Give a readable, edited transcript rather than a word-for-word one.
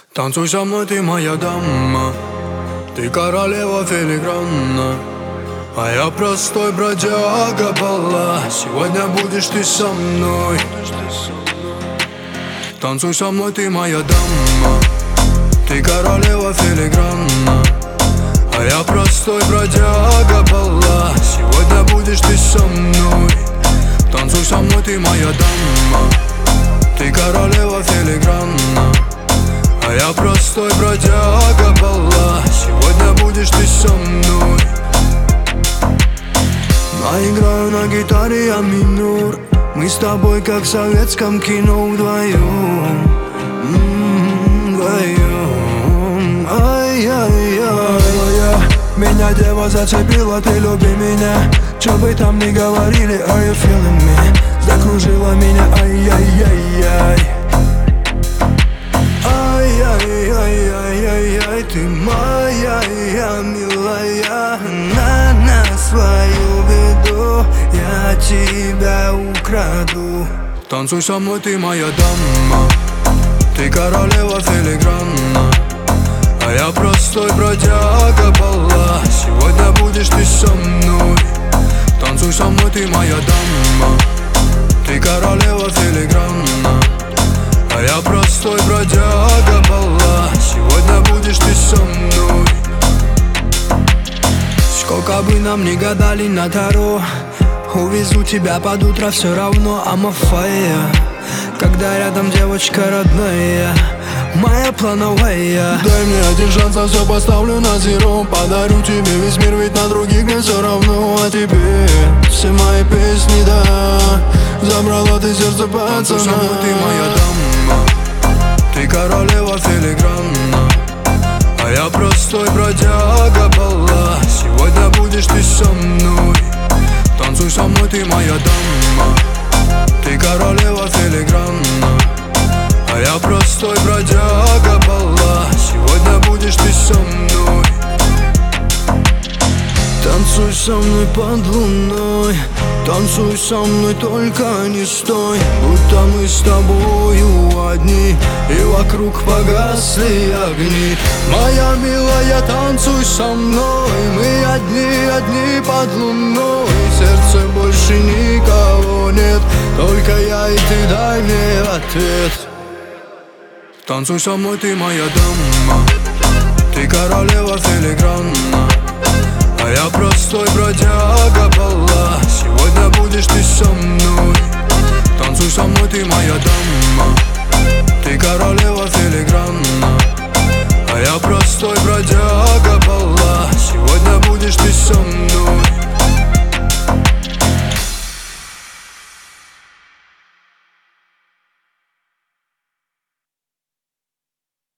Танцуй со мной, ты моя дама, ты королева филигранна, а я простой бродяга бала. Сегодня будешь ты со мной. Танцуй со мной, ты моя дама, ты королева филигранна, а я простой бродяга бала. Сегодня будешь ты со мной. Танцуй со мной, ты моя дама, ты королева филигранна, а я простой бродяга бала. Сегодня будешь ты со мной. Наиграю на гитаре я минор, мы с тобой как в советском кино вдвоем, вдвоем. Ай-яй-яй, меня дева зацепила, ты люби меня. Чё бы там ни говорили, are you feeling me? Закружила меня, ай-яй-яй-яй. Ай-яй-яй-яй-яй, ты моя, я милая. На свою беду я тебя украду. Танцуй со мной, ты моя дама, ты королева филигранна, а я простой бродяга бала. Сегодня будешь ты со мной. Танцуй со мной, ты моя дама, ты королева филигранна, а я простой бродяга бала. Сегодня будешь ты со мной. Сколько бы нам ни гадали на таро, увезу тебя под утро, все равно I'm a fire. Когда рядом девочка родная, моя плановая. Дай мне один шанс, а все поставлю на зеро. Подарю тебе весь мир, ведь на других мне все равно. А тебе все мои песни, да. Забрала ты сердце пацана. Танцуй со мной, ты моя дама, ты королева филигранна, а я простой бродяга бала. Сегодня будешь ты со мной. Танцуй со мной, ты моя дама, ты королева филигранна, а я простой бродяга бала. Сегодня будешь ты со мной. Танцуй со мной под луной, танцуй со мной, только не стой. Будто мы с тобою одни, и вокруг погасли огни. Моя милая, танцуй со мной, мы одни под луной. В сердце больше никого нет, только я и ты, дай мне ответ. Танцуй со мной, ты моя дама, ты королева филигранна, а я простой бродяга бала. Сегодня будешь ты со мной. Танцуй со мной, ты моя дама, ты королева